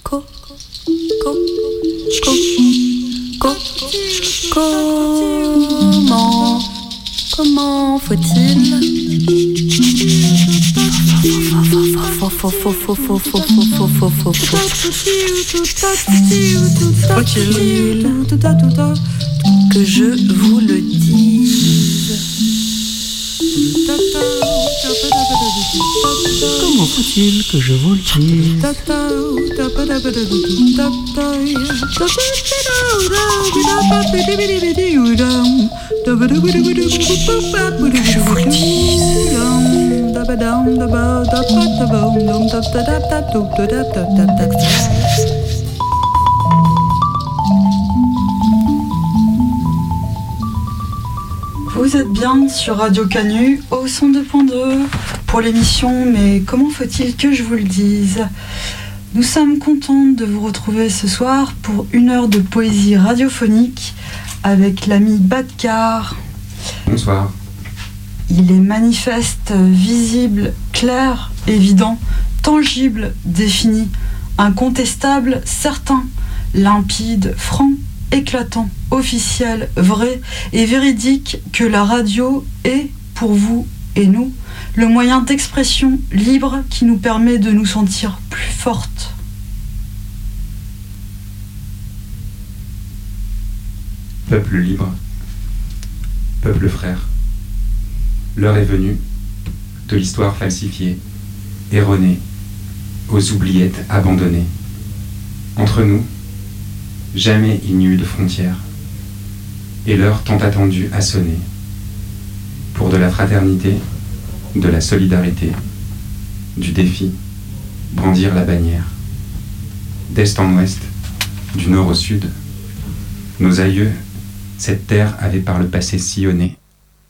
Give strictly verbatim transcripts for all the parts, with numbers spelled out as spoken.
co, co, co, co, comment, comment faut-il Faut-il que je vous le dise? Comment faut-il que je vous le dise? Je vous le dise. Vous êtes bien sur Radio Canu au cent deux point deux pour l'émission Mais comment faut-il que je vous le dise? Nous sommes contents de vous retrouver ce soir pour une heure de poésie radiophonique avec l'ami Badkar. Bonsoir. Il est manifeste, visible, clair, évident, tangible, défini, incontestable, certain, limpide, franc, éclatant, officiel, vrai et véridique que la radio est, pour vous et nous, le moyen d'expression libre qui nous permet de nous sentir plus fortes. Peuple libre, peuple frère, l'heure est venue de l'histoire falsifiée, erronée, aux oubliettes abandonnées. Entre nous, jamais il n'y eut de frontières, et l'heure tant attendue a sonné. Pour de la fraternité, de la solidarité, du défi, brandir la bannière. D'est en ouest, du nord au sud, nos aïeux, cette terre avait par le passé sillonné.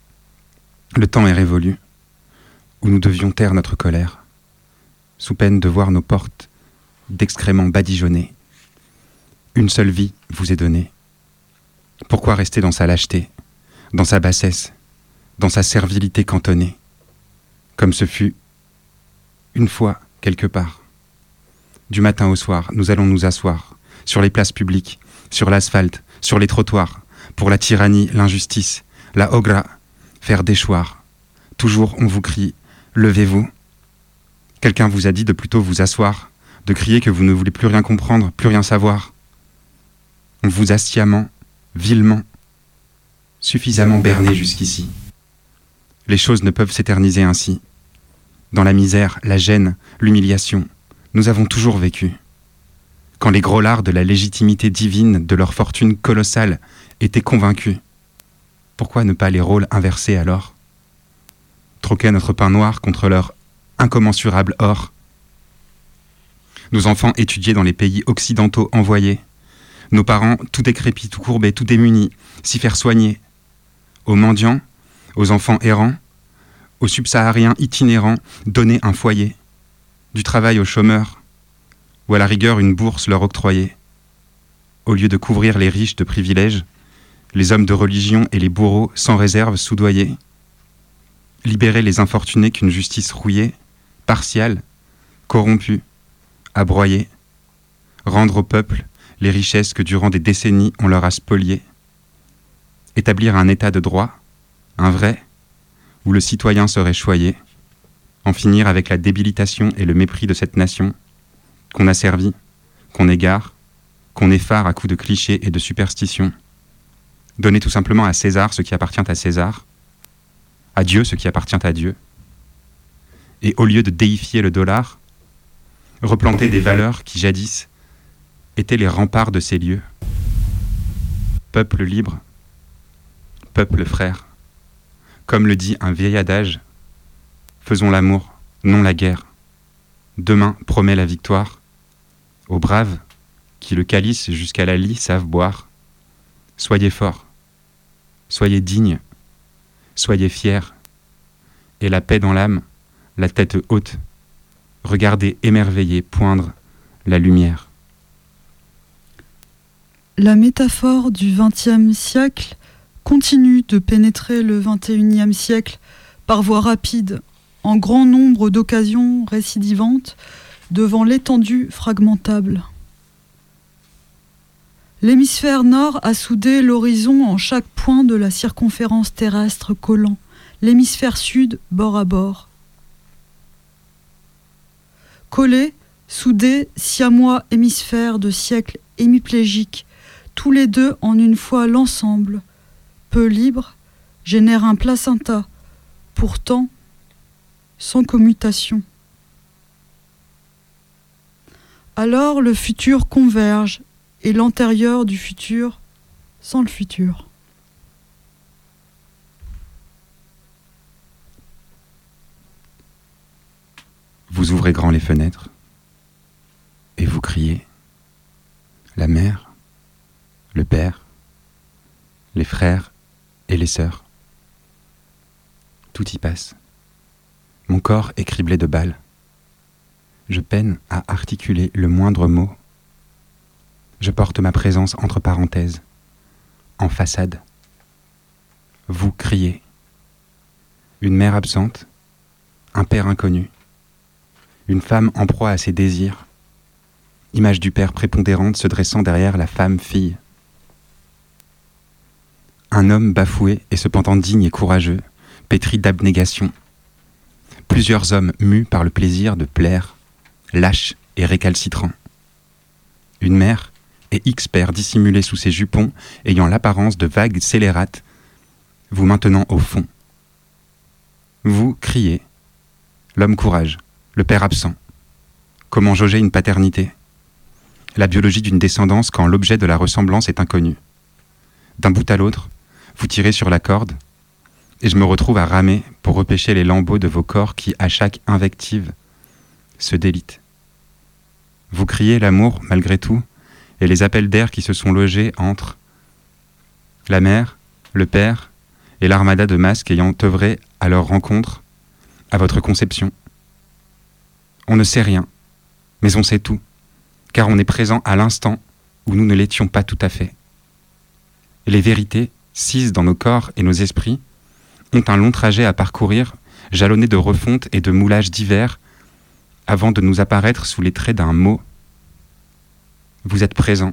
Le temps est révolu, où nous devions taire notre colère, sous peine de voir nos portes d'excréments badigeonnées. Une seule vie vous est donnée. Pourquoi rester dans sa lâcheté, dans sa bassesse, dans sa servilité cantonnée, comme ce fut une fois quelque part? Du matin au soir, nous allons nous asseoir sur les places publiques, sur l'asphalte, sur les trottoirs, pour la tyrannie, l'injustice, la ogra, faire déchoir. Toujours on vous crie « Levez-vous ». Quelqu'un vous a dit de plutôt vous asseoir, de crier que vous ne voulez plus rien comprendre, plus rien savoir. On vous a sciemment, vilement, suffisamment berné jusqu'ici. Les choses ne peuvent s'éterniser ainsi. Dans la misère, la gêne, l'humiliation, nous avons toujours vécu. Quand les grollards de la légitimité divine de leur fortune colossale étaient convaincus, pourquoi ne pas les rôles inverser alors? Troquer notre pain noir contre leur incommensurable or. Nos enfants étudiés dans les pays occidentaux envoyés, nos parents tout décrépits, tout courbés, tout démunis, s'y faire soigner. Aux mendiants, aux enfants errants, aux subsahariens itinérants, donner un foyer, du travail aux chômeurs, ou à la rigueur une bourse leur octroyer. Au lieu de couvrir les riches de privilèges, les hommes de religion et les bourreaux sans réserve soudoyés. Libérer les infortunés qu'une justice rouillée, partiale, corrompue, a broyée. Rendre au peuple les richesses que durant des décennies on leur a spoliées. Établir un état de droit, un vrai, où le citoyen serait choyé. En finir avec la débilitation et le mépris de cette nation, qu'on a servi, qu'on égare, qu'on effare à coups de clichés et de superstitions. Donner tout simplement à César ce qui appartient à César, à Dieu ce qui appartient à Dieu. Et au lieu de déifier le dollar, replanter des valeurs qui jadis étaient les remparts de ces lieux. Peuple libre, peuple frère, comme le dit un vieil adage, faisons l'amour, non la guerre. Demain promet la victoire aux braves qui le calice jusqu'à la lie savent boire. Soyez forts, soyez dignes, soyez fiers, et la paix dans l'âme, la tête haute, regardez émerveillés poindre la lumière. La métaphore du vingtième siècle continue de pénétrer le vingt et unième siècle par voie rapide, en grand nombre d'occasions récidivantes, devant l'étendue fragmentable. L'hémisphère nord a soudé l'horizon en chaque point de la circonférence terrestre collant, l'hémisphère sud bord à bord. Collés, soudés, siamois hémisphères de siècles hémiplégiques, tous les deux en une fois l'ensemble, peu libre, génère un placenta, pourtant sans commutation. Alors le futur converge et l'antérieur du futur sans le futur. Vous ouvrez grand les fenêtres et vous criez. La mère, le père, les frères et les sœurs. Tout y passe. Mon corps est criblé de balles. Je peine à articuler le moindre mot. Je porte ma présence entre parenthèses, en façade. Vous criez. Une mère absente, un père inconnu, une femme en proie à ses désirs, image du père prépondérante se dressant derrière la femme-fille. Un homme bafoué et cependant digne et courageux, pétri d'abnégation. Plusieurs hommes mus par le plaisir de plaire, lâches et récalcitrants. Une mère et X pères dissimulés sous ses jupons, ayant l'apparence de vagues scélérates, vous maintenant au fond. Vous criez. L'homme courage, le père absent. Comment jauger une paternité? La biologie d'une descendance quand l'objet de la ressemblance est inconnu. D'un bout à l'autre, vous tirez sur la corde, et je me retrouve à ramer pour repêcher les lambeaux de vos corps qui, à chaque invective, se délitent. Vous criez l'amour, malgré tout, et les appels d'air qui se sont logés entre la mère, le père et l'armada de masques ayant œuvré à leur rencontre, à votre conception. On ne sait rien, mais on sait tout, car on est présent à l'instant où nous ne l'étions pas tout à fait. Et les vérités, cises dans nos corps et nos esprits, ont un long trajet à parcourir, jalonné de refontes et de moulages divers, avant de nous apparaître sous les traits d'un mot. Vous êtes présent.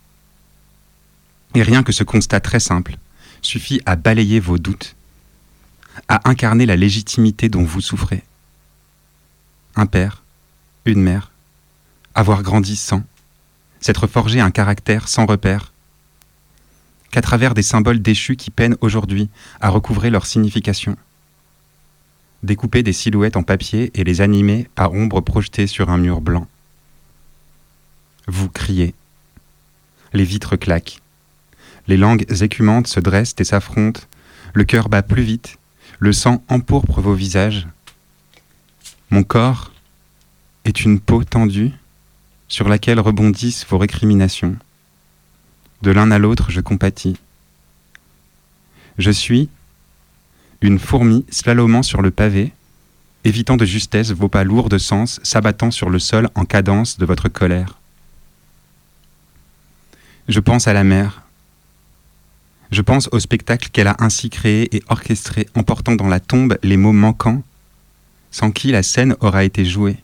Et rien que ce constat très simple suffit à balayer vos doutes, à incarner la légitimité dont vous souffrez. Un père, une mère, avoir grandi sans, s'être forgé un caractère sans repère, qu'à travers des symboles déchus qui peinent aujourd'hui à recouvrer leur signification. Découper des silhouettes en papier et les animer par ombre projetée sur un mur blanc. Vous criez. Les vitres claquent. Les langues écumantes se dressent et s'affrontent. Le cœur bat plus vite. Le sang empourpre vos visages. Mon corps est une peau tendue sur laquelle rebondissent vos récriminations. De l'un à l'autre, je compatis. Je suis une fourmi slalomant sur le pavé, évitant de justesse vos pas lourds de sens, s'abattant sur le sol en cadence de votre colère. Je pense à la mer. Je pense au spectacle qu'elle a ainsi créé et orchestré, emportant dans la tombe les mots manquants, sans qui la scène aura été jouée.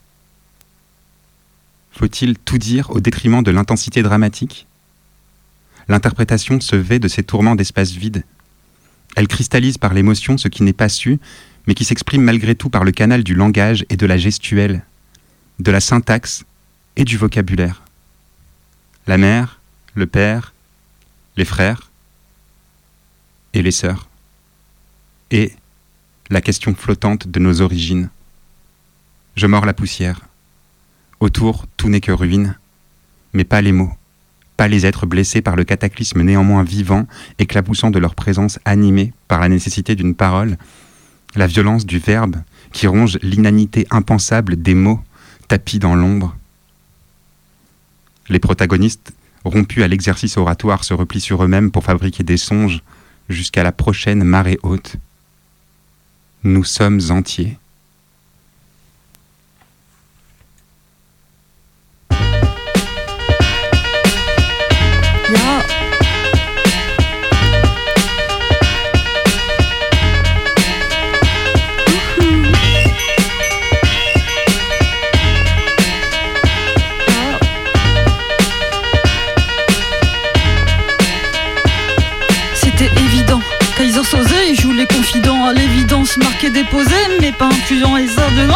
Faut-il tout dire au détriment de l'intensité dramatique? L'interprétation se vêt de ces tourments d'espace vide. Elle cristallise par l'émotion ce qui n'est pas su, mais qui s'exprime malgré tout par le canal du langage et de la gestuelle, de la syntaxe et du vocabulaire. La mère, le père, les frères et les sœurs. Et la question flottante de nos origines. Je mords la poussière. Autour, tout n'est que ruine, mais pas les mots. Pas les êtres blessés par le cataclysme néanmoins vivant, éclaboussant de leur présence animée par la nécessité d'une parole, la violence du verbe qui ronge l'inanité impensable des mots tapis dans l'ombre. Les protagonistes, rompus à l'exercice oratoire, se replient sur eux-mêmes pour fabriquer des songes jusqu'à la prochaine marée haute. Nous sommes entiers. Ja. évidence marquée déposée, mais pas infusant et ça dedans.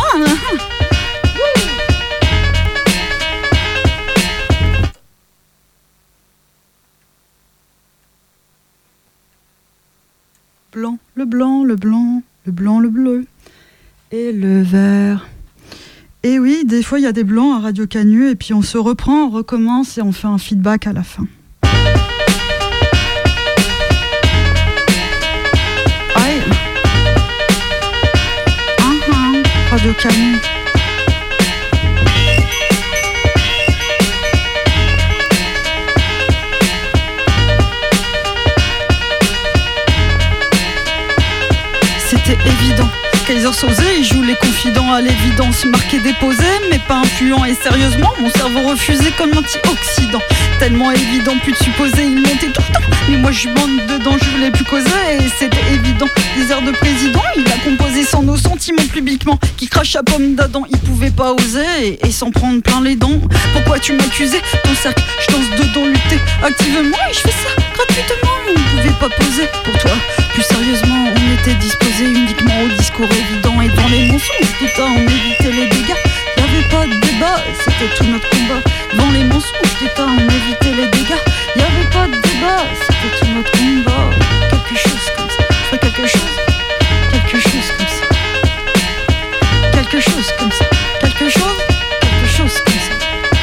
Blanc, le blanc, le blanc, le blanc, le bleu et le vert. Et oui, des fois il y a des blancs à Radio Canu et puis on se reprend, on recommence et on fait un feedback à la fin. Aïe. Uh-huh. Radio Canu. C'était évident. Kaiser Soze, il joue les confidents à l'évidence, marqué déposé, mais pas influent. Et sérieusement, mon cerveau refusé comme l'antioxydant. Tellement évident, plus de supposer, il montait tout le temps. Mais moi je bande dedans, je voulais plus causer. Et c'était évident, des airs de président, il a composé sans nos sentiments publiquement. Qui crache à pomme d'Adam, il pouvait pas oser. Et, et s'en prendre plein les dents. Pourquoi tu m'accusais? Ton cercle, je danse dedans, lutter activement. Et je fais ça gratuitement, on pouvait pas poser pour toi. Plus sérieusement, on était disposé uniquement au discours évident. Et devant les mensonges, d'état, on évitait les dégâts. Y'avait pas de débat, c'était tout notre combat. Devant les mensonges, d'état, on évitait les dégâts. Y'avait pas de débat, c'était tout notre combat. Quelque chose comme ça, ferait quelque chose, quelque chose comme ça. Quelque chose comme ça, quelque chose, quelque chose comme ça.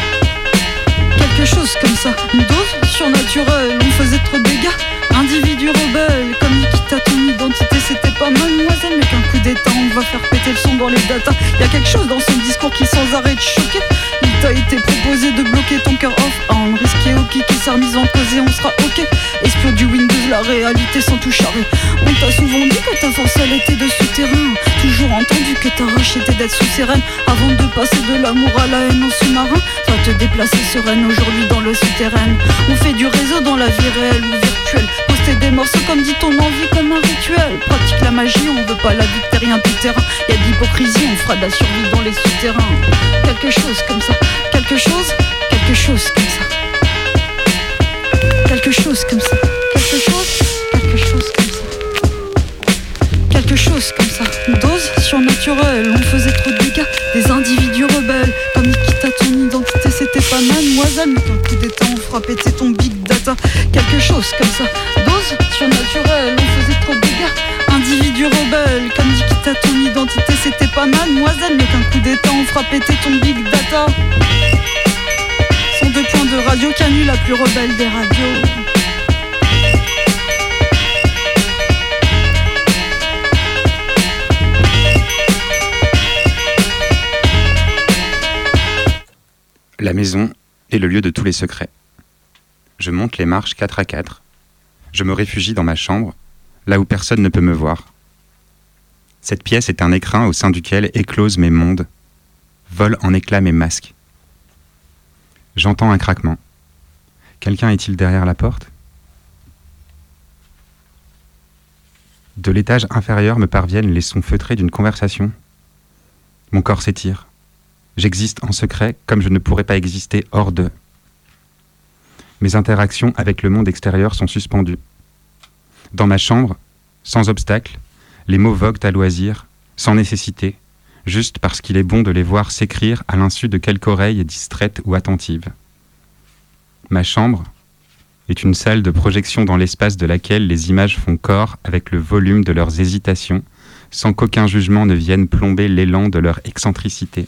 Quelque chose comme ça, une dose surnaturelle, on faisait trop de dégâts. Individu rebelle, comme Nikita, ton identité c'était pas mademoiselle, mais qu'un coup d'état on va faire péter le son dans les datas. Y'a quelque chose dans son discours qui sans arrêt te choquait. Il t'a été proposé de bloquer ton cœur off, à en risquer au kick et sa remise en cause et on sera ok. Espion du Windows, la réalité sans tout charrer. On t'a souvent dit que ta force elle était de souterrain. Toujours entendu que ta rage était d'être sous sirène. Avant de passer de l'amour à la haine en sous-marin, va te déplacer sereine aujourd'hui dans le souterrain. On fait du réseau dans la vie réelle ou virtuelle. Poster des morceaux comme dit ton envie comme un rituel. Pratique la magie, on veut pas la vie de terrien tout terrain. Y'a de l'hypocrisie, on fera de la survie dans les souterrains. Quelque chose comme ça, quelque chose, quelque chose comme ça. Quelque chose comme ça, quelque chose, quelque chose comme ça. Quelque chose comme ça, une dose surnaturelle, on faisait trop de dégâts. Des individus rebelles, comme Nikita, ton identité c'était pas mademoiselle. Mais ton coup d'état on fera péter ton big data. Quelque chose comme ça, dose surnaturelle, on faisait trop de dégâts. Individu rebelle, comme Nikita, ton identité c'était pas mademoiselle. Mais qu'un coup d'état on fera péter ton big data. Sont deux points de Radio Canu, la plus rebelle des radios. La maison est le lieu de tous les secrets. Je monte les marches quatre à quatre. Je me réfugie dans ma chambre, là où personne ne peut me voir. Cette pièce est un écrin au sein duquel éclosent mes mondes, volent en éclats mes masques. J'entends un craquement. Quelqu'un est-il derrière la porte ? De l'étage inférieur me parviennent les sons feutrés d'une conversation. Mon corps s'étire. J'existe en secret comme je ne pourrais pas exister hors d'eux. Mes interactions avec le monde extérieur sont suspendues. Dans ma chambre, sans obstacle, les mots voguent à loisir, sans nécessité, juste parce qu'il est bon de les voir s'écrire à l'insu de quelque oreille distraite ou attentive. Ma chambre est une salle de projection dans l'espace de laquelle les images font corps avec le volume de leurs hésitations, sans qu'aucun jugement ne vienne plomber l'élan de leur excentricité.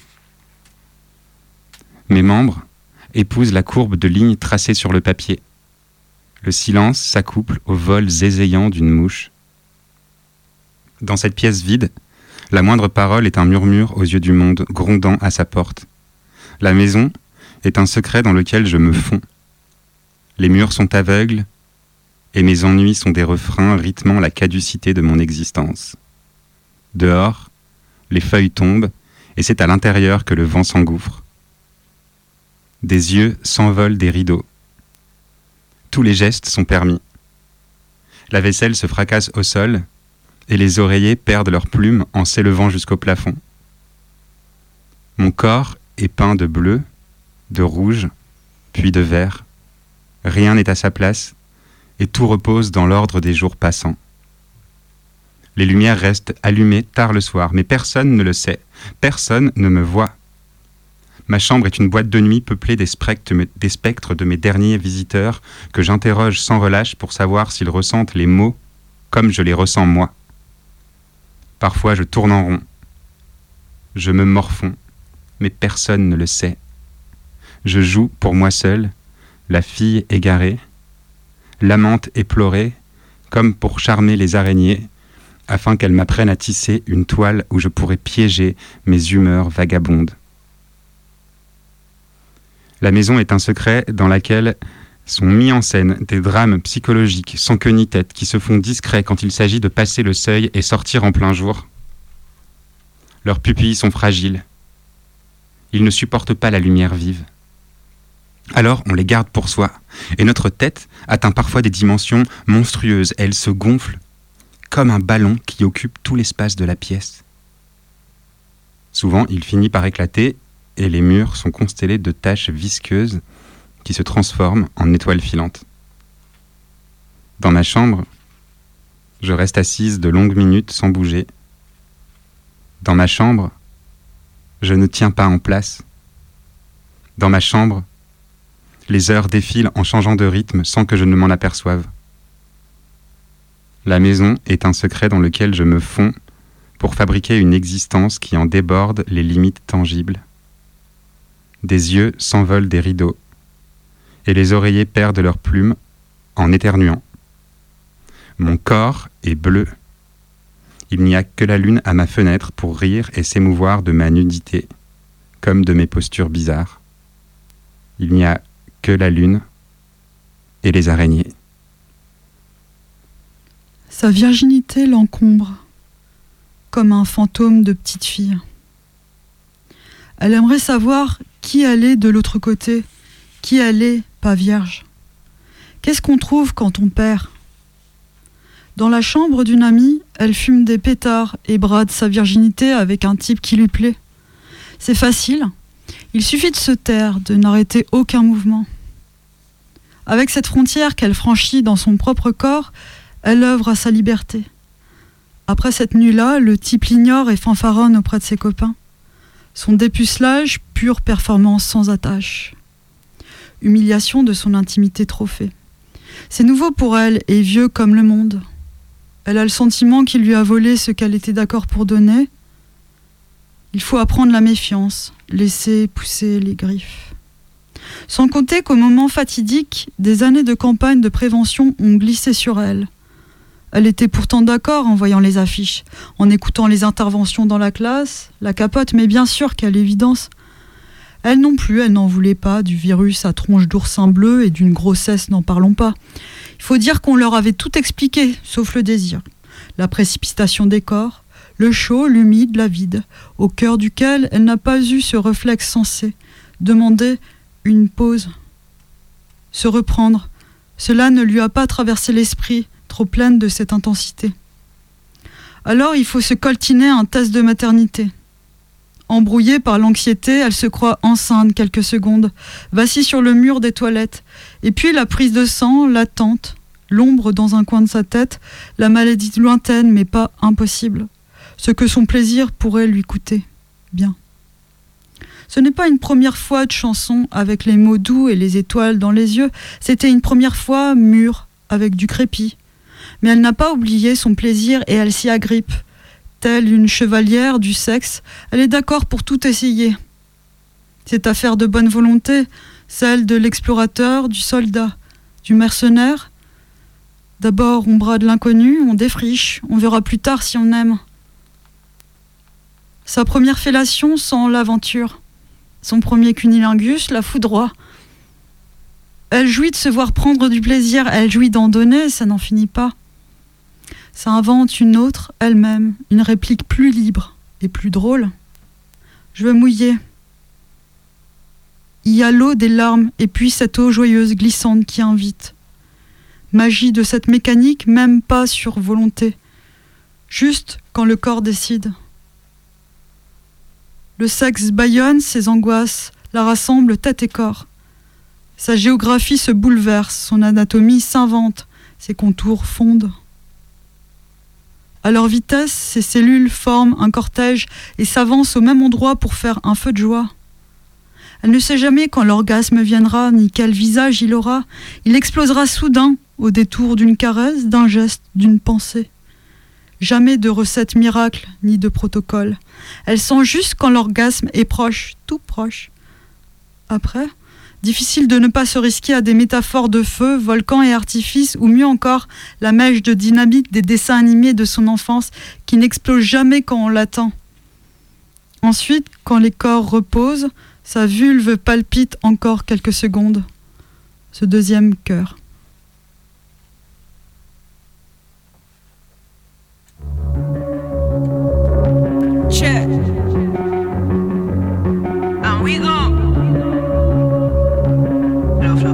Mes membres épousent la courbe de lignes tracées sur le papier. Le silence s'accouple au vol zézayant d'une mouche. Dans cette pièce vide, la moindre parole est un murmure aux yeux du monde, grondant à sa porte. La maison est un secret dans lequel je me fonds. Les murs sont aveugles, et mes ennuis sont des refrains rythmant la caducité de mon existence. Dehors, les feuilles tombent, et c'est à l'intérieur que le vent s'engouffre. Des yeux s'envolent des rideaux. Tous les gestes sont permis. La vaisselle se fracasse au sol, et les oreillers perdent leurs plumes en s'élevant jusqu'au plafond. Mon corps est peint de bleu, de rouge, puis de vert. Rien n'est à sa place, et tout repose dans l'ordre des jours passants. Les lumières restent allumées tard le soir, mais personne ne le sait. Personne ne me voit. Ma chambre est une boîte de nuit peuplée des spectres, des spectres de mes derniers visiteurs que j'interroge sans relâche pour savoir s'ils ressentent les mots comme je les ressens moi. Parfois je tourne en rond. Je me morfonds, mais personne ne le sait. Je joue pour moi seul, la fille égarée, l'amante éplorée, comme pour charmer les araignées, afin qu'elles m'apprennent à tisser une toile où je pourrais piéger mes humeurs vagabondes. La maison est un secret dans lequel sont mis en scène des drames psychologiques sans queue ni tête qui se font discrets quand il s'agit de passer le seuil et sortir en plein jour. Leurs pupilles sont fragiles. Ils ne supportent pas la lumière vive. Alors on les garde pour soi, et notre tête atteint parfois des dimensions monstrueuses. Elle se gonfle comme un ballon qui occupe tout l'espace de la pièce. Souvent, il finit par éclater et les murs sont constellés de taches visqueuses qui se transforment en étoiles filantes. Dans ma chambre, je reste assise de longues minutes sans bouger. Dans ma chambre, je ne tiens pas en place. Dans ma chambre, les heures défilent en changeant de rythme sans que je ne m'en aperçoive. La maison est un secret dans lequel je me fonds pour fabriquer une existence qui en déborde les limites tangibles. Des yeux s'envolent des rideaux, et les oreillers perdent leurs plumes en éternuant. Mon corps est bleu. Il n'y a que la lune à ma fenêtre pour rire et s'émouvoir de ma nudité, comme de mes postures bizarres. Il n'y a que la lune et les araignées. Sa virginité l'encombre, comme un fantôme de petite fille. Elle aimerait savoir qui elle est de l'autre côté, qui elle est, pas vierge. Qu'est-ce qu'on trouve quand on perd ? Dans la chambre d'une amie, elle fume des pétards et brade sa virginité avec un type qui lui plaît. C'est facile, il suffit de se taire, de n'arrêter aucun mouvement. Avec cette frontière qu'elle franchit dans son propre corps, elle œuvre à sa liberté. Après cette nuit-là, le type l'ignore et fanfaronne auprès de ses copains. Son dépucelage, pure performance sans attache. Humiliation de son intimité trophée. C'est nouveau pour elle et vieux comme le monde. Elle a le sentiment qu'il lui a volé ce qu'elle était d'accord pour donner. Il faut apprendre la méfiance, laisser pousser les griffes. Sans compter qu'au moment fatidique, des années de campagne de prévention ont glissé sur elle. Elle était pourtant d'accord en voyant les affiches, en écoutant les interventions dans la classe, la capote, mais bien sûr qu'à l'évidence, elle non plus, elle n'en voulait pas du virus à tronche d'oursin bleu et d'une grossesse, n'en parlons pas. Il faut dire qu'on leur avait tout expliqué, sauf le désir. La précipitation des corps, le chaud, l'humide, la vide, au cœur duquel elle n'a pas eu ce réflexe sensé, demander une pause, se reprendre. Cela ne lui a pas traversé l'esprit, trop pleine de cette intensité. Alors il faut se coltiner un test de maternité. Embrouillée par l'anxiété, elle se croit enceinte quelques secondes, vacille sur le mur des toilettes, et puis la prise de sang, l'attente, l'ombre dans un coin de sa tête, la maladie lointaine mais pas impossible, ce que son plaisir pourrait lui coûter. Bien. Ce n'est pas une première fois de chanson avec les mots doux et les étoiles dans les yeux, c'était une première fois mûre, avec du crépi. Mais elle n'a pas oublié son plaisir et elle s'y agrippe. Telle une chevalière du sexe, elle est d'accord pour tout essayer. C'est affaire de bonne volonté, celle de l'explorateur, du soldat, du mercenaire. D'abord on brade l'inconnu, on défriche, on verra plus tard si on aime. Sa première fellation sent l'aventure. Son premier cunilingus la foudroie. Elle jouit de se voir prendre du plaisir, elle jouit d'en donner, ça n'en finit pas. Ça invente une autre, elle-même, une réplique plus libre et plus drôle. Je veux mouiller. Il y a l'eau des larmes et puis cette eau joyeuse, glissante qui invite. Magie de cette mécanique, même pas sur volonté. Juste quand le corps décide. Le sexe bâillonne ses angoisses, la rassemble tête et corps. Sa géographie se bouleverse, son anatomie s'invente, ses contours fondent. À leur vitesse, ces cellules forment un cortège et s'avancent au même endroit pour faire un feu de joie. Elle ne sait jamais quand l'orgasme viendra, ni quel visage il aura. Il explosera soudain, au détour d'une caresse, d'un geste, d'une pensée. Jamais de recette miracle, ni de protocole. Elle sent juste quand l'orgasme est proche, tout proche. Après, difficile de ne pas se risquer à des métaphores de feu, volcan et artifice, ou mieux encore, la mèche de dynamite des dessins animés de son enfance qui n'explose jamais quand on l'attend. Ensuite, quand les corps reposent, sa vulve palpite encore quelques secondes. Ce deuxième cœur. Check. And we go. Flow, flow.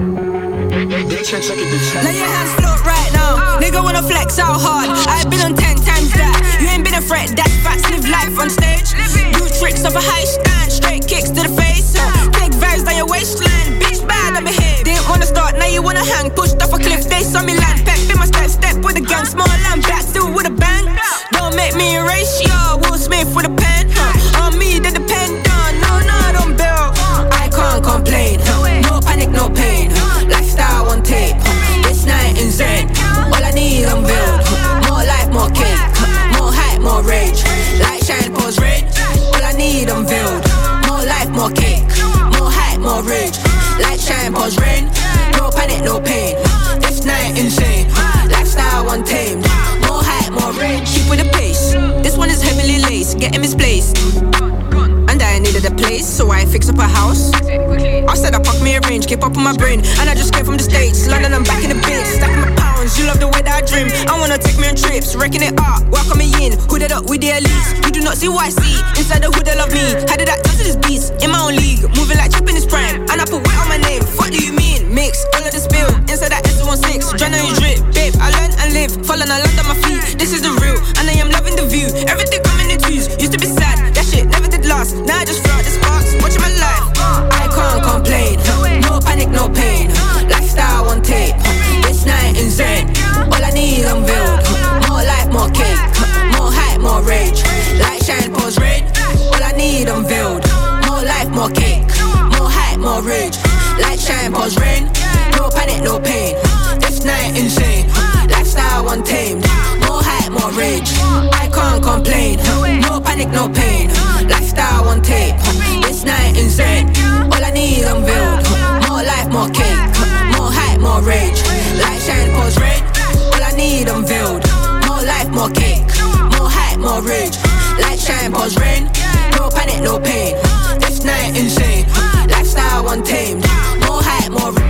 Let your hands float right now. Nigga wanna flex out hard. I've been on ten times that. You ain't been a threat, that's facts. Live life on stage. Do tricks off a high stand. Straight kicks to the face. Uh, big vibes down your waistline. Bitch bad, I behave. Didn't wanna start, now you wanna hang. Pushed off a cliff, they saw me land. Pep in my step, step with a gang. Small and back, still with a bang. Don't make me erase ya. Will Smith with a pen. Huh? On me, they depend on. No, no, don't build. I can't complain. Huh? No panic, no pain. Huh? Lifestyle on tape. Huh? This night insane. All I need, I'm build. Huh? More life, more cake. Huh? More hype, more rage. Light shine, pause rain. All I need, I'm build. More life, more cake. More hype, more rage. Light shine, pause rain. No panic, no pain. This night insane. Lifestyle untamed. More hype, more rage. Keep with the pace. This one is heavily laced. Get in misplaced. And I needed a place, so I fix up a house. I said I pack me a range, keep up on my brain. And I just came from the States, London, I'm back in the bits. Stacking my pounds, you love the way that I dream. I wanna take me on trips, wrecking it up. Welcome me in, hooded up with the elites. You do not see what I see, inside the hood they love me. How did that come to this beast? In my own league, moving like Chip in his prime. And I put weight on my name, what do you mean? Mix, all of the spill, inside that S one six. Adrenaline drip, babe, I learn and live. Falling, I land on my feet, this is the real. And I am loving the view, everything coming in twos. Used to be sad, that shit never did last. Now I just float the sparks, watching my life. I can't complain, no panic, no pain. Lifestyle on tape, this night insane. All I need, I'm build. More life, more cake, more hype, more rage. Light shine, pause rain. All I need, I'm build. More life, more cake, more hype, more rage. Light shine, pause rain. No panic, no pain. This night insane. Lifestyle untamed. More hype, more rage. I can't complain. No panic, no pain. Lifestyle on tape. This night insane. All I need, I'm build. More life, more cake. More hype, more rage. Light shine, pause rain. All I need, I'm build. More life, more cake. More hype, more rage. Light shine, pause rain. No panic, no pain. This night insane. Lifestyle untamed. More hype, more rage.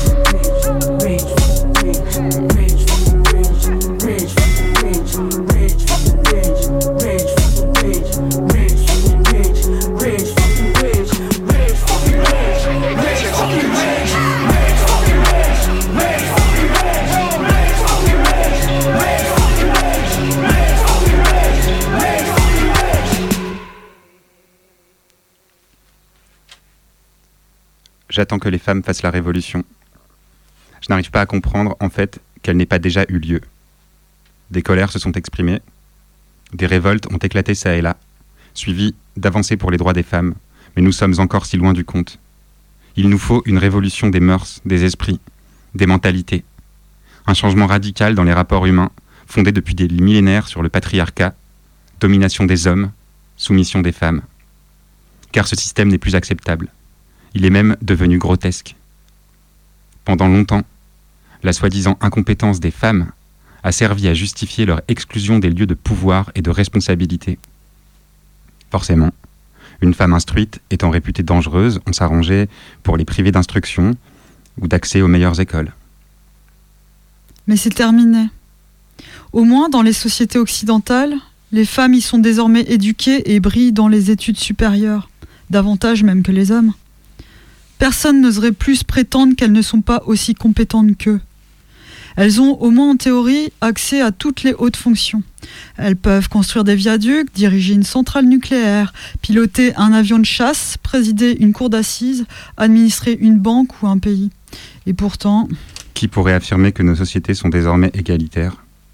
J'attends que les femmes fassent la révolution. Je n'arrive pas à comprendre, en fait, qu'elle n'ait pas déjà eu lieu. Des colères se sont exprimées, des révoltes ont éclaté çà et là, suivies d'avancées pour les droits des femmes, mais nous sommes encore si loin du compte. Il nous faut une révolution des mœurs, des esprits, des mentalités. Un changement radical dans les rapports humains, fondé depuis des millénaires sur le patriarcat, domination des hommes, soumission des femmes. Car ce système n'est plus acceptable. Il est même devenu grotesque. Pendant longtemps, la soi-disant incompétence des femmes a servi à justifier leur exclusion des lieux de pouvoir et de responsabilité. Forcément, une femme instruite étant réputée dangereuse, on s'arrangeait pour les priver d'instruction ou d'accès aux meilleures écoles. Mais c'est terminé. Au moins, dans les sociétés occidentales, les femmes y sont désormais éduquées et brillent dans les études supérieures, davantage même que les hommes. Personne n'oserait plus prétendre qu'elles ne sont pas aussi compétentes qu'eux. Elles ont, au moins en théorie, accès à toutes les hautes fonctions. Elles peuvent construire des viaducs, diriger une centrale nucléaire, piloter un avion de chasse, présider une cour d'assises, administrer une banque ou un pays. Et pourtant... Qui pourrait affirmer que nos sociétés sont désormais égalitaires ?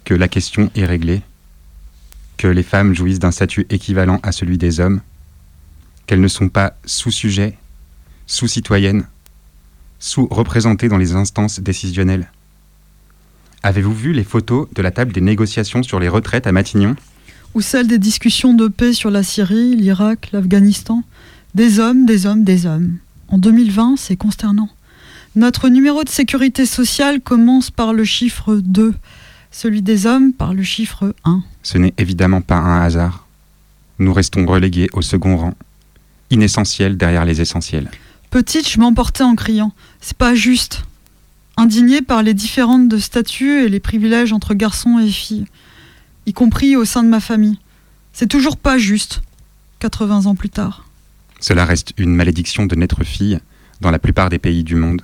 que la question est réglée, que les femmes jouissent d'un statut équivalent à celui des hommes, qu'elles ne sont pas sous-sujets, sous-citoyennes, sous-représentées dans les instances décisionnelles. Avez-vous vu les photos de la table des négociations sur les retraites à Matignon ? Ou celles des discussions de paix sur la Syrie, l'Irak, l'Afghanistan ? Des hommes, des hommes, des hommes. En deux mille vingt, c'est consternant. Notre numéro de sécurité sociale commence par le chiffre deux, celui des hommes par le chiffre un. Ce n'est évidemment pas un hasard. Nous restons relégués au second rang, inessentiels derrière les essentiels. Petite, je m'emportais en criant « C'est pas juste !» Indignée par les différences de statut et les privilèges entre garçons et filles, y compris au sein de ma famille. C'est toujours pas juste, quatre-vingts ans plus tard. Cela reste une malédiction de naître fille dans la plupart des pays du monde.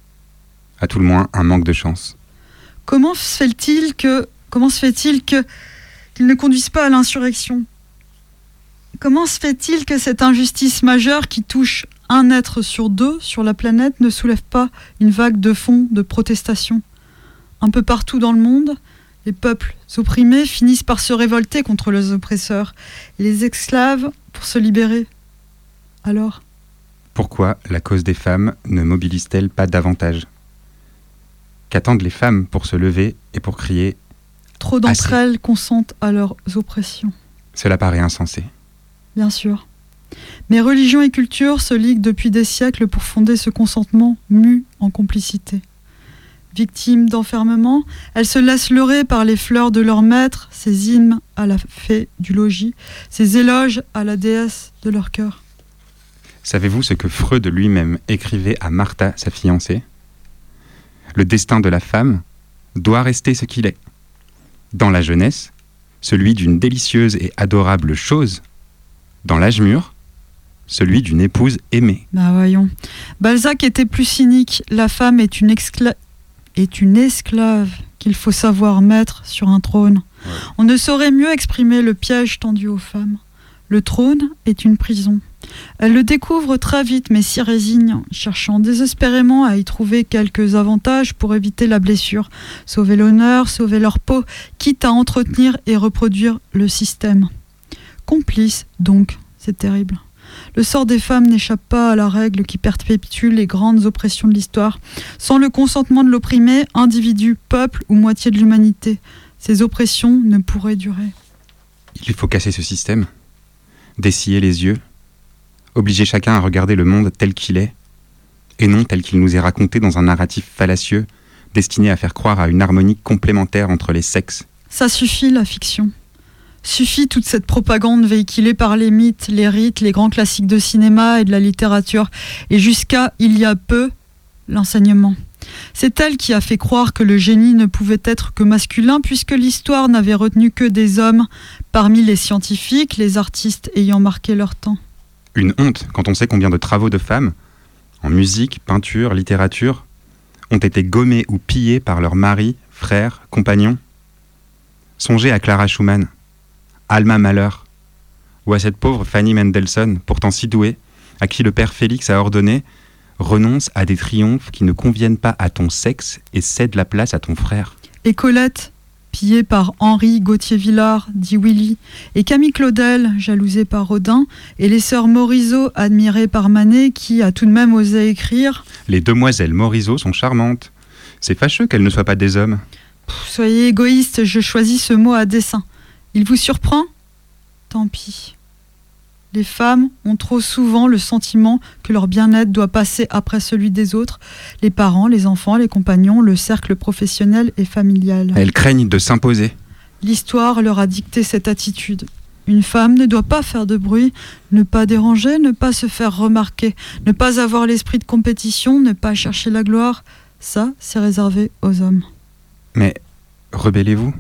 À tout le moins, un manque de chance. Comment se fait-il que, comment se fait-il que, qu'ils ne conduisent pas à l'insurrection ? Comment se fait-il que cette injustice majeure qui touche un être sur deux sur la planète ne soulève pas une vague de fond de protestation ? Un peu partout dans le monde, les peuples opprimés finissent par se révolter contre leurs oppresseurs et les esclaves pour se libérer. Alors ? Pourquoi la cause des femmes ne mobilise-t-elle pas davantage ? Qu'attendent les femmes pour se lever et pour crier « Trop d'entre assez » elles consentent à leurs oppressions. Cela paraît insensé. Bien sûr. Mais religion et culture se liguent depuis des siècles pour fonder ce consentement mu en complicité. Victimes d'enfermement, elles se laissent leurrer par les fleurs de leur maître, ces hymnes à la fée du logis, ces éloges à la déesse de leur cœur. Savez-vous ce que Freud lui-même écrivait à Martha, sa fiancée ? Le destin de la femme doit rester ce qu'il est. Dans la jeunesse, celui d'une délicieuse et adorable chose. Dans l'âge mûr, celui d'une épouse aimée. Bah voyons. Balzac était plus cynique. La femme est une, excla... est une esclave qu'il faut savoir mettre sur un trône. Ouais. On ne saurait mieux exprimer le piège tendu aux femmes. Le trône est une prison. Elle le découvre très vite, mais s'y résigne, cherchant désespérément à y trouver quelques avantages pour éviter la blessure, sauver l'honneur, sauver leur peau, quitte à entretenir et reproduire le système. Complice, donc, c'est terrible. Le sort des femmes n'échappe pas à la règle qui perpétue les grandes oppressions de l'histoire. Sans le consentement de l'opprimé, individu, peuple ou moitié de l'humanité, ces oppressions ne pourraient durer. Il faut casser ce système, dessiller les yeux, obliger chacun à regarder le monde tel qu'il est, et non tel qu'il nous est raconté dans un narratif fallacieux, destiné à faire croire à une harmonie complémentaire entre les sexes. Ça suffit, la fiction. Suffit toute cette propagande véhiculée par les mythes, les rites, les grands classiques de cinéma et de la littérature, et jusqu'à, il y a peu, l'enseignement. C'est elle qui a fait croire que le génie ne pouvait être que masculin, puisque l'histoire n'avait retenu que des hommes, parmi les scientifiques, les artistes ayant marqué leur temps. Une honte quand on sait combien de travaux de femmes, en musique, peinture, littérature, ont été gommés ou pillés par leurs maris, frères, compagnons. Songez à Clara Schumann, Alma Mahler, ou à cette pauvre Fanny Mendelssohn, pourtant si douée, à qui le père Félix a ordonné « Renonce à des triomphes qui ne conviennent pas à ton sexe et cède la place à ton frère ». Et Colette, pillée par Henri Gauthier-Villard, dit Willy, et Camille Claudel, jalousée par Rodin, et les sœurs Morisot, admirées par Manet, qui a tout de même osé écrire « Les demoiselles Morisot sont charmantes. C'est fâcheux qu'elles ne soient pas des hommes. » Pff, soyez égoïste, je choisis ce mot à dessein. Il vous surprend ? Tant pis. Les femmes ont trop souvent le sentiment que leur bien-être doit passer après celui des autres, les parents, les enfants, les compagnons, le cercle professionnel et familial. Elles craignent de s'imposer. L'histoire leur a dicté cette attitude. Une femme ne doit pas faire de bruit, ne pas déranger, ne pas se faire remarquer, ne pas avoir l'esprit de compétition, ne pas chercher la gloire. Ça, c'est réservé aux hommes. Mais rebellez-vous.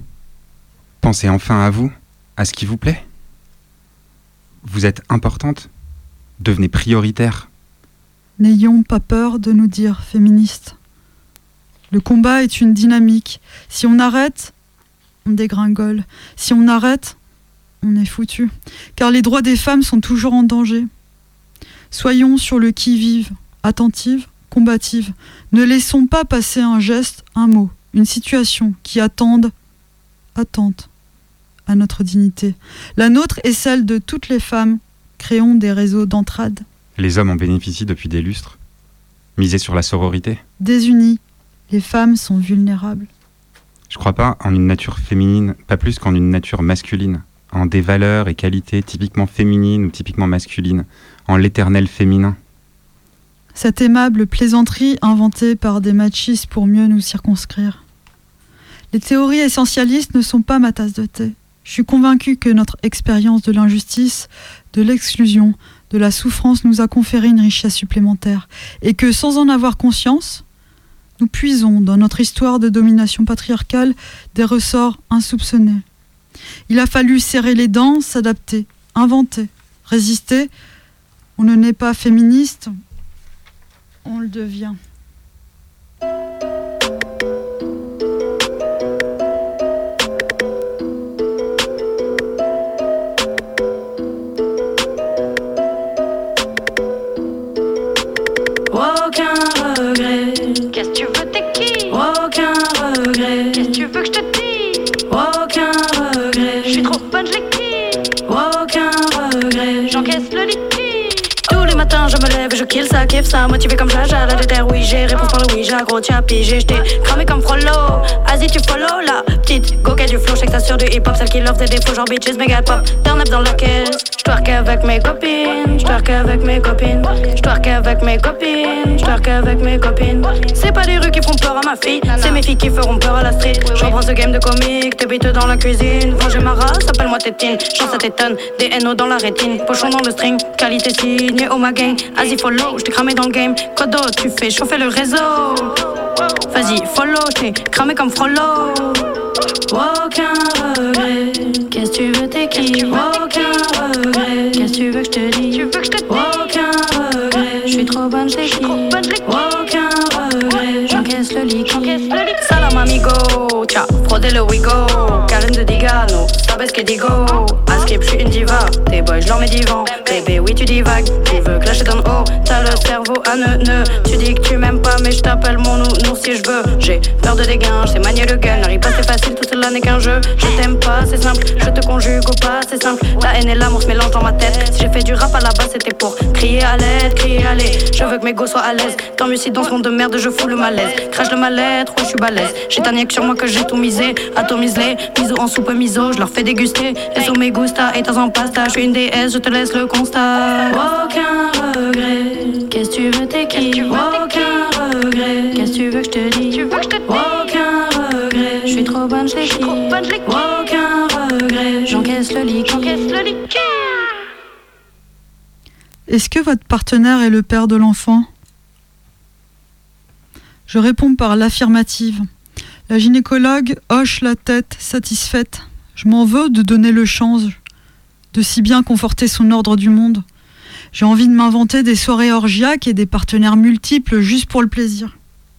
Pensez enfin à vous, à ce qui vous plaît. Vous êtes importante. Devenez prioritaire. N'ayons pas peur de nous dire féministes. Le combat est une dynamique. Si on arrête, on dégringole. Si on arrête, on est foutu. Car les droits des femmes sont toujours en danger. Soyons sur le qui-vive, attentives, combatives. Ne laissons pas passer un geste, un mot, une situation qui attendent attente à notre dignité. La nôtre est celle de toutes les femmes. Créons des réseaux d'entraide. Les hommes en bénéficient depuis des lustres. Miser sur la sororité. Désunis, les femmes sont vulnérables. Je crois pas en une nature féminine, pas plus qu'en une nature masculine. En des valeurs et qualités typiquement féminines ou typiquement masculines. En l'éternel féminin. Cette aimable plaisanterie inventée par des machistes pour mieux nous circonscrire. Les théories essentialistes ne sont pas ma tasse de thé. Je suis convaincue que notre expérience de l'injustice, de l'exclusion, de la souffrance nous a conféré une richesse supplémentaire et que sans en avoir conscience, nous puisons dans notre histoire de domination patriarcale des ressorts insoupçonnés. Il a fallu serrer les dents, s'adapter, inventer, résister. On ne naît pas féministe, on le devient. Aucun regret. Qu'est-ce que tu veux, t'es qui? Aucun regret. Qu'est-ce que tu veux que je te dise? Aucun regret. Je suis trop bonne, je l'équipe. Aucun regret. J'encaisse le liquide. Tous les matins je me lève et je kill ça, kiffe ça. Motivé comme Jaja, la déterre, oui j'ai réponse par le oui, j'ai gros tiens pigé. J't'ai cramé comme Frollo. Vas-y tu follow la petite go du flow. J'sais que t'assures du hip hop, celle qui love des défauts genre bitches, méga pop. Turn up dans la caisse. J'twerk avec mes copines. J'twerk avec mes copines. J'twerk avec mes copines. J'twerk avec mes copines. C'est pas les rues qui font peur à ma fille, c'est mes filles qui feront peur à la street. Je reprends ce game de comique, te bite dans la cuisine. Venger ma race, appelle-moi Tétine. Chance ça t'étonne, des N O dans la rétine. Pochon dans le string, qualité signée au ma gang. Vas-y follow, j't'ai cramé dans le game. Quoi d'autre tu fais chauffer le réseau? Vas-y follow, j't'ai cramé comme Frollo. Aucun regret. Qu'est-ce tu veux t'es qui? Aucun regret. Qu'est-ce tu veux que j'te dise? Tu veux que je te dise? Aucun regret. J'suis trop bonne j't'ai qui? Aucun regret. J'encaisse le liquide. Salam amigo, tcha, frauder le wigo. Karen de Digano, sabes que digo. Askip, j'suis une diva. Tes boys, j'leur mets divan. Bébé, oui, tu divagues. Tu veux clasher dans le haut. T'as le cerveau à neuneu. Tu dis que tu m'aimes pas, mais j't'appelle mon nounours si j'veux. J'ai peur de dégain, j'sais manier le gun. N'arrive pas, c'est facile, tout cela n'est qu'un jeu. Je t'aime pas, c'est simple. Je te conjugue au pas, c'est simple. La haine et l'amour se mélangent dans ma tête. Si j'ai fait du rap à la base, c'était pour crier à l'aide, crier à l'aide. Je veux que mes gosses soient à l'aise. Tant mieux si dans ce monde de merde, je fous le malaise. Crache de ma lettre, ouais, je suis balèze. J'ai ta niaque sur moi que j'ai tout misé. Atomise-les, miso en soupe miso, je leur fais déguster. Eso me gusta, et en pasta. Je suis une déesse, je te laisse le constat. Aucun regret. Qu'est-ce que tu veux, t'es qui? Aucun regret. Qu'est-ce que tu veux que je te dise? Tu veux que je te dise? Aucun regret. Je suis trop bonne, je l'équipe. Aucun regret. J'encaisse le liquide. J'encaisse le liquide. Est-ce que votre partenaire est le père de l'enfant? Je réponds par l'affirmative. La gynécologue hoche la tête, satisfaite. Je m'en veux de donner le change, de si bien conforter son ordre du monde. J'ai envie de m'inventer des soirées orgiaques et des partenaires multiples juste pour le plaisir.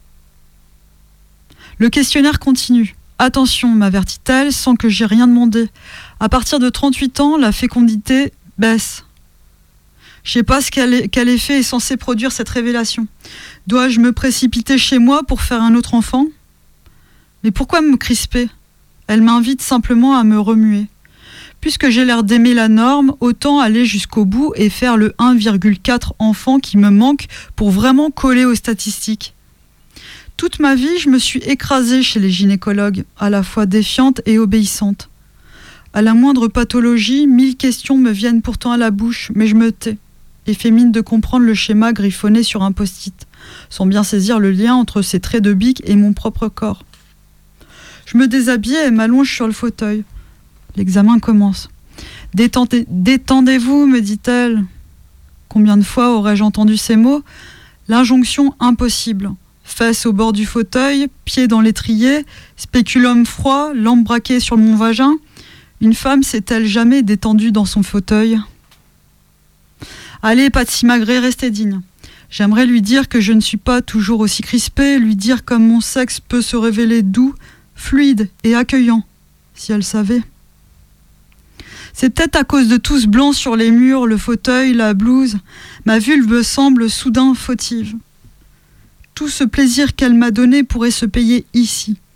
Le questionnaire continue. Attention, m'avertit-elle, sans que j'aie rien demandé. À partir de trente-huit ans, la fécondité baisse. Je sais pas ce quel, quel effet est censé produire cette révélation. Dois-je me précipiter chez moi pour faire un autre enfant? Mais pourquoi me crisper? Elle m'invite simplement à me remuer. Puisque j'ai l'air d'aimer la norme, autant aller jusqu'au bout et faire le un virgule quatre enfant qui me manque pour vraiment coller aux statistiques. Toute ma vie, je me suis écrasée chez les gynécologues, à la fois défiante et obéissante. À la moindre pathologie, mille questions me viennent pourtant à la bouche, mais je me tais et fais mine de comprendre le schéma griffonné sur un post-it, sans bien saisir le lien entre ces traits de bique et mon propre corps. Je me déshabille et m'allonge sur le fauteuil. L'examen commence. Détendez, détendez-vous, me dit-elle. Combien de fois aurais-je entendu ces mots? L'injonction impossible. Fesses au bord du fauteuil, pieds dans l'étrier, spéculum froid, lampe braquée sur mon vagin. Une femme s'est-elle jamais détendue dans son fauteuil? Allez, Patsy Magré, restez digne. J'aimerais lui dire que je ne suis pas toujours aussi crispée, lui dire comme mon sexe peut se révéler doux, fluide et accueillant, si elle savait. C'est peut-être à cause de tout ce blanc sur les murs, le fauteuil, la blouse. Ma vulve me semble soudain fautive. Tout ce plaisir qu'elle m'a donné pourrait se payer ici.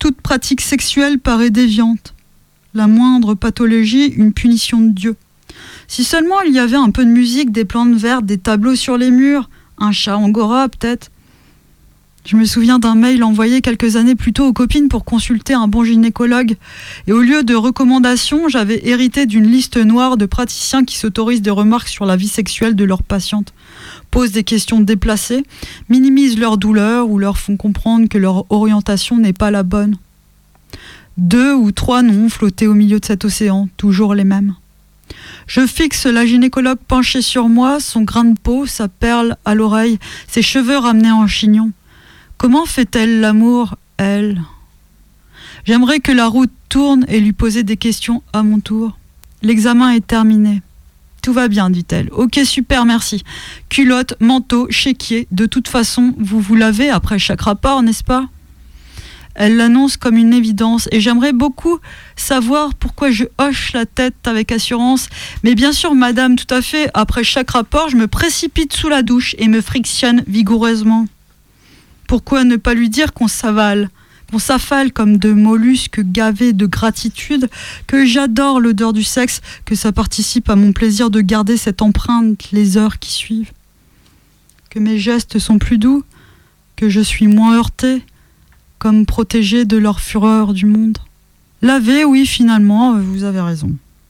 Toute pratique sexuelle paraît déviante. La moindre pathologie, une punition de Dieu. Si seulement il y avait un peu de musique, des plantes vertes, des tableaux sur les murs, un chat angora peut-être. Je me souviens d'un mail envoyé quelques années plus tôt aux copines pour consulter un bon gynécologue. Et au lieu de recommandations, j'avais hérité d'une liste noire de praticiens qui s'autorisent des remarques sur la vie sexuelle de leurs patientes, posent des questions déplacées, minimisent leur douleur ou leur font comprendre que leur orientation n'est pas la bonne. Deux ou trois noms flottaient au milieu de cet océan, toujours les mêmes. Je fixe la gynécologue penchée sur moi, son grain de peau, sa perle à l'oreille, ses cheveux ramenés en chignon. Comment fait-elle l'amour, elle ? J'aimerais que la route tourne et lui poser des questions à mon tour. L'examen est terminé. Tout va bien, dit-elle. Ok, super, merci. Culotte, manteau, chéquier, de toute façon, vous vous lavez après chaque rapport, n'est-ce pas ? Elle l'annonce comme une évidence et j'aimerais beaucoup savoir pourquoi je hoche la tête avec assurance. Mais bien sûr, madame, tout à fait, après chaque rapport, je me précipite sous la douche et me frictionne vigoureusement. Pourquoi ne pas lui dire qu'on s'avale, qu'on s'affale comme de mollusques gavés de gratitude, que j'adore l'odeur du sexe, que ça participe à mon plaisir de garder cette empreinte les heures qui suivent, que mes gestes sont plus doux, que je suis moins heurtée, comme protégée de leur fureur du monde. Laver, oui, finalement, vous avez raison.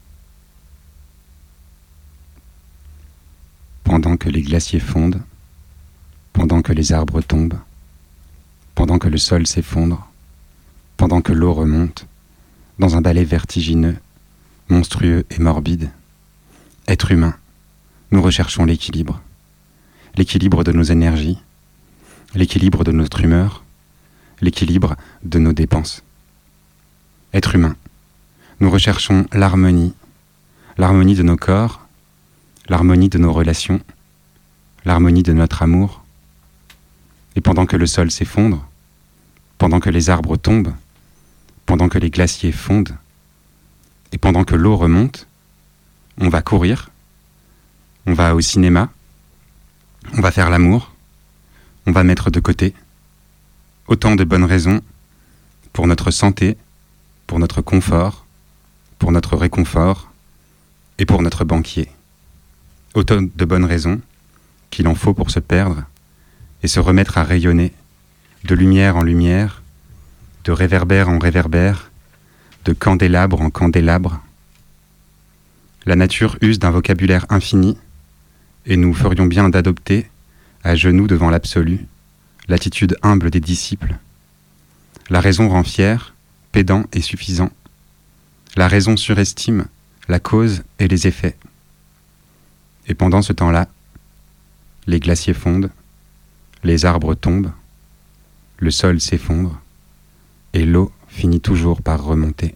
Pendant que les glaciers fondent, pendant que les arbres tombent, pendant que le sol s'effondre, pendant que l'eau remonte, dans un balai vertigineux, monstrueux et morbide, être humain, nous recherchons l'équilibre. L'équilibre de nos énergies, l'équilibre de notre humeur, l'équilibre de nos dépenses. Être humain, nous recherchons l'harmonie, l'harmonie de nos corps, l'harmonie de nos relations, l'harmonie de notre amour. Et pendant que le sol s'effondre, pendant que les arbres tombent, pendant que les glaciers fondent, et pendant que l'eau remonte, on va courir, on va au cinéma, on va faire l'amour, on va mettre de côté autant de bonnes raisons pour notre santé, pour notre confort, pour notre réconfort et pour notre banquier. Autant de bonnes raisons qu'il en faut pour se perdre et se remettre à rayonner, de lumière en lumière, de réverbère en réverbère, de candélabre en candélabre. La nature use d'un vocabulaire infini, et nous ferions bien d'adopter, à genoux devant l'absolu, l'attitude humble des disciples. La raison rend fier, pédant et suffisant. La raison surestime la cause et les effets. Et pendant ce temps-là, les glaciers fondent, les arbres tombent, le sol s'effondre, et l'eau finit toujours par remonter.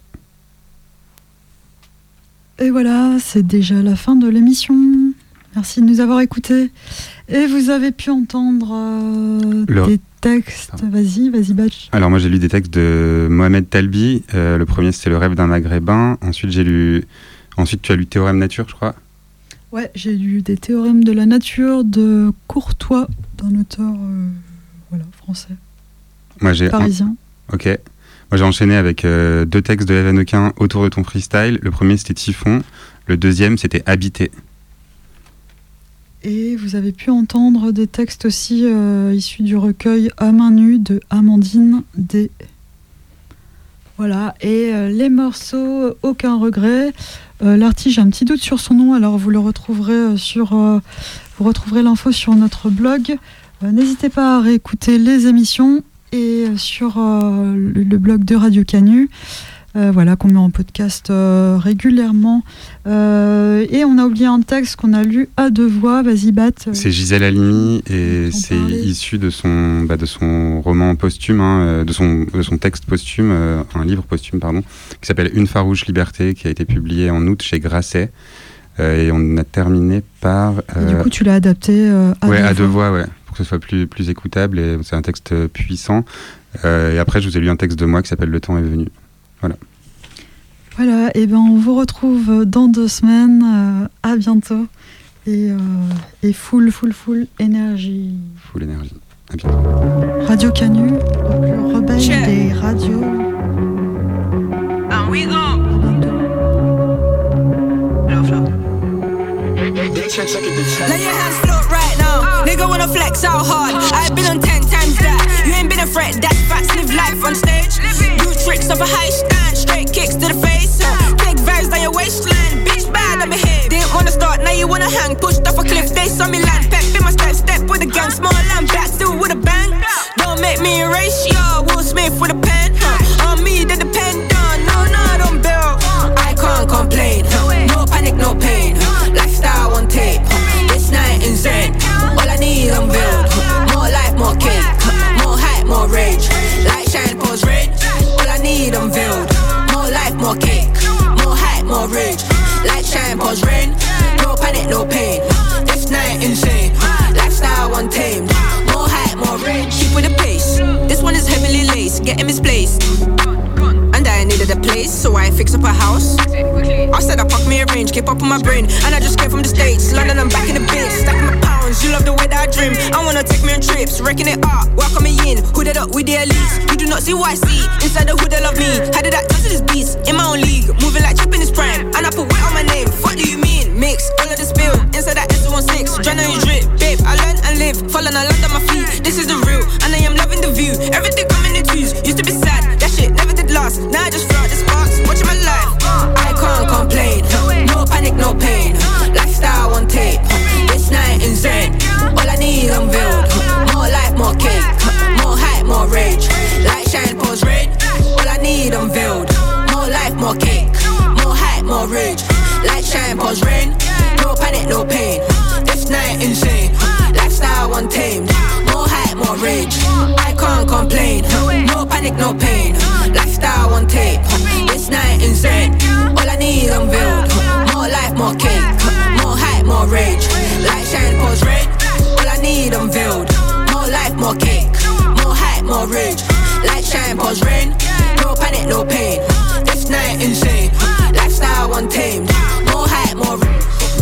Et voilà, c'est déjà la fin de l'émission. Merci de nous avoir écoutés. Et vous avez pu entendre euh, Le... des textes. Pardon. Vas-y, vas-y, Batch. Alors moi j'ai lu des textes de Mohamed Talbi. Euh, le premier c'était Le rêve d'un maghrébin. Ensuite j'ai lu. Ensuite tu as lu Théorème nature, je crois. Ouais, j'ai lu des théorèmes de la nature de Courtois, d'un auteur euh, voilà, français. Moi, j'ai parisien. Un... Ok. Moi j'ai enchaîné avec euh, deux textes de Evan Equin autour de ton freestyle. Le premier c'était Typhon. Le deuxième c'était Habiter. Et vous avez pu entendre des textes aussi euh, issus du recueil À main nue de Amandine D. Voilà, et euh, les morceaux Aucun regret. Euh, L'artiste, j'ai un petit doute sur son nom, alors vous le retrouverez euh, sur, euh, vous retrouverez l'info sur notre blog. Euh, n'hésitez pas à réécouter les émissions et euh, sur euh, le, le blog de Radio Canu. Euh, voilà, qu'on met en podcast euh, régulièrement. Euh, et on a oublié un texte qu'on a lu à deux voix. Vas-y, Bat. C'est Gisèle Halimi et c'est parler. issu de son, bah, de son roman posthume, hein, de, son, de son texte posthume, euh, un livre posthume, pardon, qui s'appelle Une farouche liberté, qui a été publié en août chez Grasset. Euh, et on a terminé par... Euh, et du coup, tu l'as adapté euh, à ouais, deux à voix. deux voix, ouais, pour que ce soit plus, plus écoutable. Et c'est un texte puissant. Euh, et après, je vous ai lu un texte de moi qui s'appelle Le temps est venu. Voilà. Voilà, et ben on vous retrouve dans deux semaines. Euh, à bientôt. Et, euh, et full, full, full énergie. Full énergie. À bientôt. Radio Canu, le plus rebelle des radios. Let your hands float right now. Nigga wanna flex out hard. I've been on ten times that. You ain't been a threat, that's facts. Live life on stage. Do tricks off a high stand. Straight kicks to the face. Big vibes down your waistline. Bitch bad, I'm here. Didn't wanna start, now you wanna hang. Pushed off a cliff, they saw me land. Pep in my step, step with a gang. Small lamb, back still with a bang. Don't make me erase ya. Will Smith with a pen. Huh? On me, they depend on. No, no, don't build. I can't complain. No panic, no pain. Lifestyle on tape. This night insane. All I need, I'm build. More life, more cake. More hype, more rage. Light shine, pose red. All I need, I'm build. More life, more cake. More hype, more rage. Light shine, pose rain. No panic, no pain. This night insane. Lifestyle untamed. More hype, more rage. Keep with the pace. This one is heavily laced. Getting misplaced. And I needed a place, so I fixed up a house. I said I packed me a range, keep up on my brain. And I just came from the States, London, I'm back in the bins. Stacking my pounds, you love the way that I dream. I wanna take me on trips, wrecking it up. Welcome me in, hooded up with the elites. You do not see what I see, inside the hood they love me. How did that touch this beast, in my own league. Moving like Chip in his prime, and I put weight on my name. What do you mean? Mix, all of the spill, inside that S one six. Adrenaline drip, babe, I learn and live. Falling, I land on my feet, this is the real. And I am loving the view, everything coming in twos. Used to be sad, that shit never did last. Now I just felt the sparks, watching my life. I can't complain, no panic, no pain. Lifestyle on tape, this night insane. All I need, I'm build. More life, more cake. More hype, more rage. Light shine, pose red. All I need, I'm build. More life, more cake. More hype, more rage. Light shine, pose rain. No panic, no pain. This night insane. Lifestyle untamed. More hype, more rage. I can't complain. No panic, no pain. Lifestyle on tape. This night insane. All I need, I'm build. More life, more cake. More hype, more rage. Light shine, pose red. All I need, I'm build. More life, more cake. More hype, more rage. Light shine, pose rain. No panic, no pain. This night insane. Lifestyle untamed. More hype, more rage.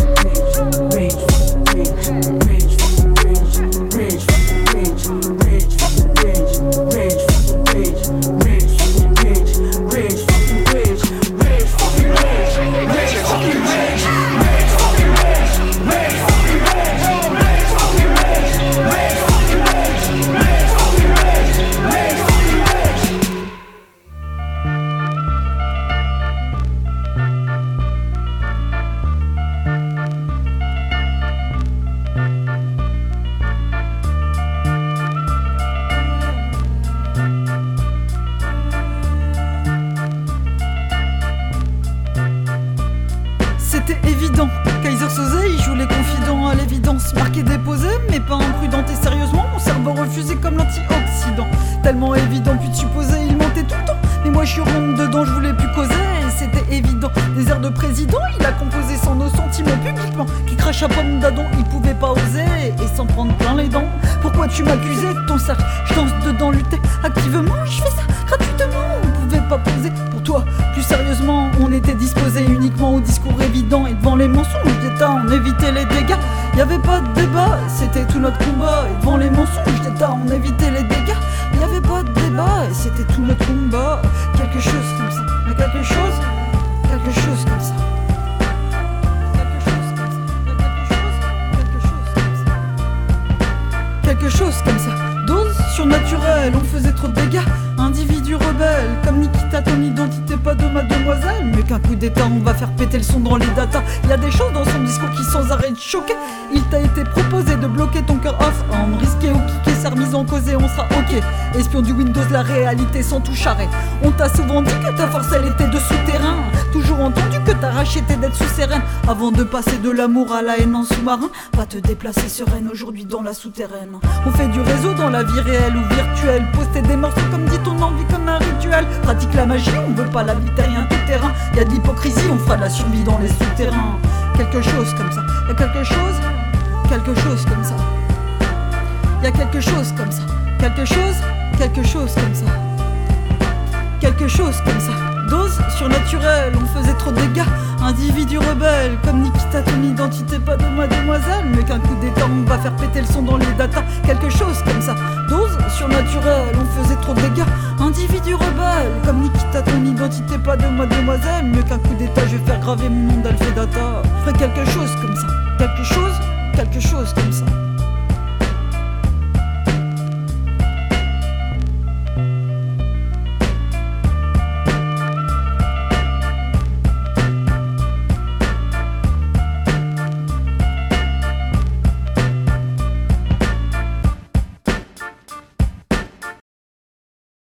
Tellement évident, puis de supposer, il mentait tout le temps. Mais moi je suis ronde dedans, je voulais plus causer, et c'était évident. Des airs de président, il a composé sans nos sentiments publiquement. Qui crache à pomme d'adon, il pouvait pas oser, et s'en prendre plein les dents. Pourquoi tu m'accusais de ton cercle? Je danse dedans, lutter activement, je fais ça gratuitement. On pouvait pas poser pour toi, plus sérieusement. On était disposé uniquement au discours évident, et devant les mensonges d'État, on évitait les dégâts. Y'avait pas de débat, c'était tout notre combat. Et devant les mensonges d'État, on évitait les dégâts. Il y avait pas de débat et c'était tout notre combat. Quelque chose comme ça, mais quelque chose, quelque chose comme ça. Quelque chose comme ça, quelque chose, quelque chose comme ça. Quelque chose comme ça. Dose surnaturelle, on faisait trop de dégâts. Individu rebelle, comme Nikita, ton identité pas de mademoiselle. Mais qu'un coup d'état, on va faire péter le son dans les datas. Il y a des choses dans son discours qui sans arrêt te choquaient. Il t'a été proposé de bloquer ton cœur off. En risquer ou kicker, sa remise en cause et on sera ok. Espion du Windows, la réalité sans touche arrêt. On t'a souvent dit que ta force elle était de souterrain. Toujours entendu que t'arrachais tes dettes sous sereine. Avant de passer de l'amour à la haine en sous-marin. Va te déplacer sereine aujourd'hui dans la souterraine. On fait du réseau dans la vie réelle ou virtuelle. Poster des morceaux comme dit ton envie comme un rituel. Pratique la magie, on veut pas la bataille un tout terrain. Y'a de l'hypocrisie, on fera de la survie dans les souterrains. Quelque chose comme ça. Y'a quelque chose, quelque chose comme ça. Y'a quelque chose comme ça. Quelque chose, quelque chose comme ça. Quelque chose comme ça. Dose surnaturelle, on faisait trop de dégâts. Individu rebelle, comme Nikita, ton identité pas de mademoiselle. Mais qu'un coup d'état, on va faire péter le son dans les datas. Quelque chose comme ça. Dose surnaturelle, on faisait trop de dégâts. Individu rebelle, comme Nikita, ton identité pas de mademoiselle. Mais qu'un coup d'état, je vais faire graver mon nom d'Alfé Data. Ferai quelque chose comme ça. Quelque